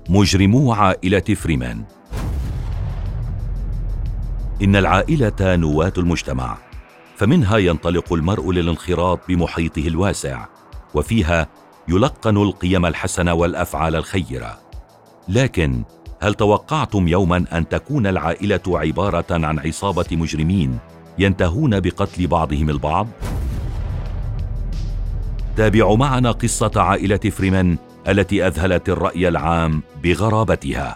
مجرمو عائلة فريمان. إن العائلة نواة المجتمع، فمنها ينطلق المرء للانخراط بمحيطه الواسع، وفيها يلقن القيم الحسنة والأفعال الخيرة. لكن هل توقعتم يوما أن تكون العائلة عبارة عن عصابة مجرمين ينتهون بقتل بعضهم البعض؟ تابعوا معنا قصة عائلة فريمان التي أذهلت الرأي العام بغرابتها.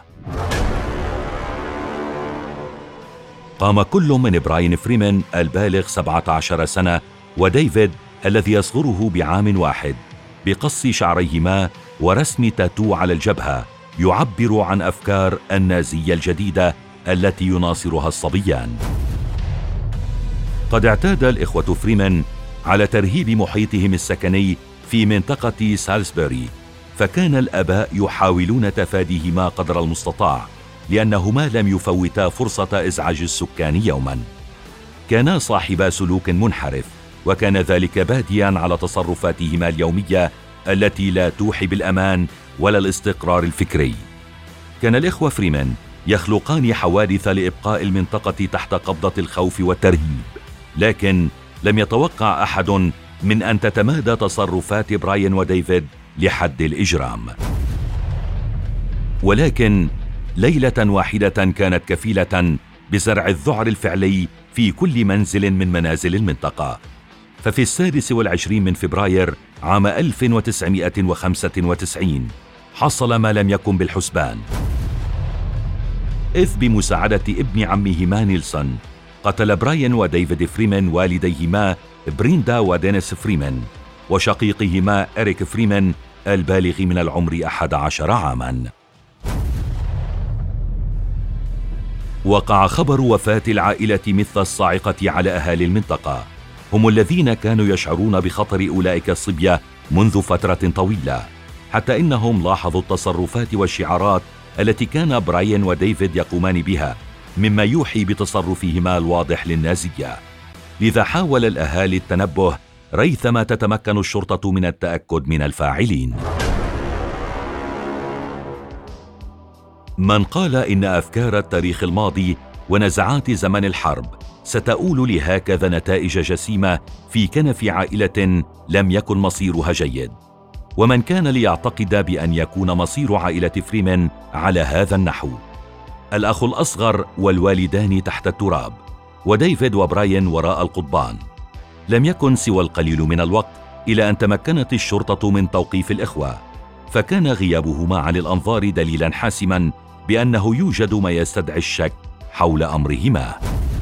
قام كل من براين فريمان البالغ 17 سنة وديفيد الذي يصغره بعام واحد بقص شعريهما ورسم تاتو على الجبهة يعبر عن أفكار النازية الجديدة التي يناصرها الصبيان. قد اعتاد الإخوة فريمان على ترهيب محيطهم السكني في منطقة سالزبوري، فكان الآباء يحاولون تفاديهما قدر المستطاع لأنهما لم يفوتا فرصة إزعاج السكان يوما. كانا صاحبا سلوك منحرف، وكان ذلك باديا على تصرفاتهما اليومية التي لا توحي بالأمان ولا الاستقرار الفكري. كان الإخوة فريمان يخلقان حوادث لإبقاء المنطقة تحت قبضة الخوف والترهيب، لكن لم يتوقع أحد من أن تتمادى تصرفات براين وديفيد لحد الإجرام. ولكن ليلة واحدة كانت كفيلة بزرع الذعر الفعلي في كل منزل من منازل المنطقة. ففي 26 من فبراير عام 1995 حصل ما لم يكن بالحسبان، إذ بمساعدة ابن عمهما نيلسون قتل براين وديفيد فريمان والديهما بريندا ودينيس فريمان وشقيقهما إريك فريمان البالغ من العمر 11 عاما. وقع خبر وفاة العائلة مثل الصاعقة على أهالي المنطقة، هم الذين كانوا يشعرون بخطر أولئك الصبية منذ فترة طويلة، حتى إنهم لاحظوا التصرفات والشعارات التي كان براين وديفيد يقومان بها، مما يوحي بتصرفهما الواضح للنازية. لذا حاول الأهالي التنبه ريثما تتمكن الشرطة من التأكد من الفاعلين. من قال إن أفكار التاريخ الماضي ونزعات زمن الحرب ستؤول لهكذا نتائج جسيمة في كنف عائلة لم يكن مصيرها جيد، ومن كان ليعتقد بأن يكون مصير عائلة فريمان على هذا النحو. الأخ الأصغر والوالدان تحت التراب، وديفيد وبراين وراء القضبان. لم يكن سوى القليل من الوقت إلى أن تمكنت الشرطة من توقيف الإخوة، فكان غيابهما عن الأنظار دليلا حاسما بأنه يوجد ما يستدعي الشك حول أمرهما.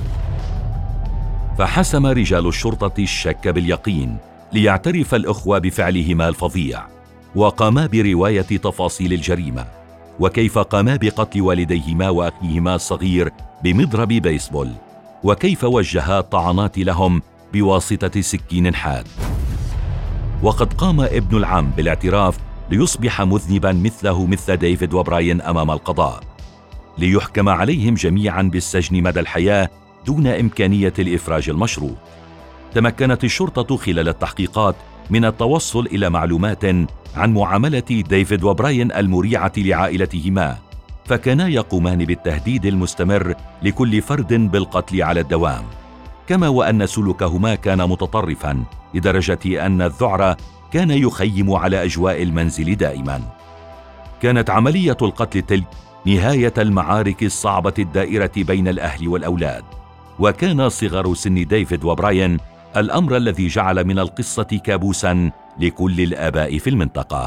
فحسم رجال الشرطة الشك باليقين ليعترف الأخوة بفعلهما الفظيع، وقاما برواية تفاصيل الجريمة، وكيف قاما بقتل والديهما وأخيهما الصغير بمضرب بيسبول، وكيف وجها الطعنات لهم بواسطة سكين حاد. وقد قام ابن العم بالاعتراف ليصبح مذنبا مثله مثل ديفيد وبراين أمام القضاء، ليحكم عليهم جميعا بالسجن مدى الحياة دون إمكانية الإفراج المشروط. تمكنت الشرطة خلال التحقيقات من التوصل إلى معلومات عن معاملة ديفيد وبراين المريعة لعائلتهما، فكانا يقومان بالتهديد المستمر لكل فرد بالقتل على الدوام، كما وأن سلوكهما كان متطرفا لدرجة أن الذعر كان يخيم على أجواء المنزل دائما. كانت عملية القتل تلك نهاية المعارك الصعبة الدائرة بين الأهل والأولاد، وكان صغر سن ديفيد وبراين الأمر الذي جعل من القصة كابوسا لكل الآباء في المنطقة.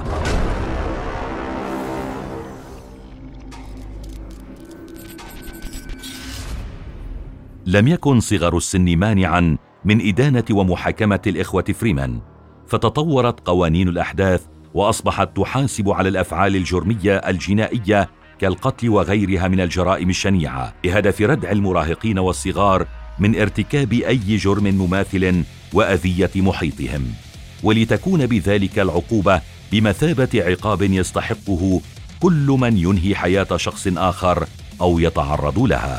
لم يكن صغر السن مانعا من إدانة ومحاكمة الإخوة فريمان، فتطورت قوانين الأحداث وأصبحت تحاسب على الأفعال الجرمية الجنائية كالقتل وغيرها من الجرائم الشنيعة بهدف ردع المراهقين والصغار من ارتكاب أي جرم مماثل وأذية محيطهم، ولتكون بذلك العقوبة بمثابة عقاب يستحقه كل من ينهي حياة شخص آخر أو يتعرض لها.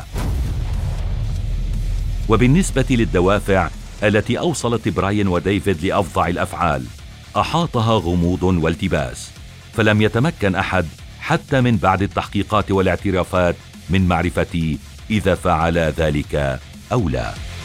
وبالنسبة للدوافع التي أوصلت براين وديفيد لأفظع الأفعال، أحاطها غموض والتباس، فلم يتمكن أحد حتى من بعد التحقيقات والاعترافات من معرفة إذا فعل ذلك أو لا.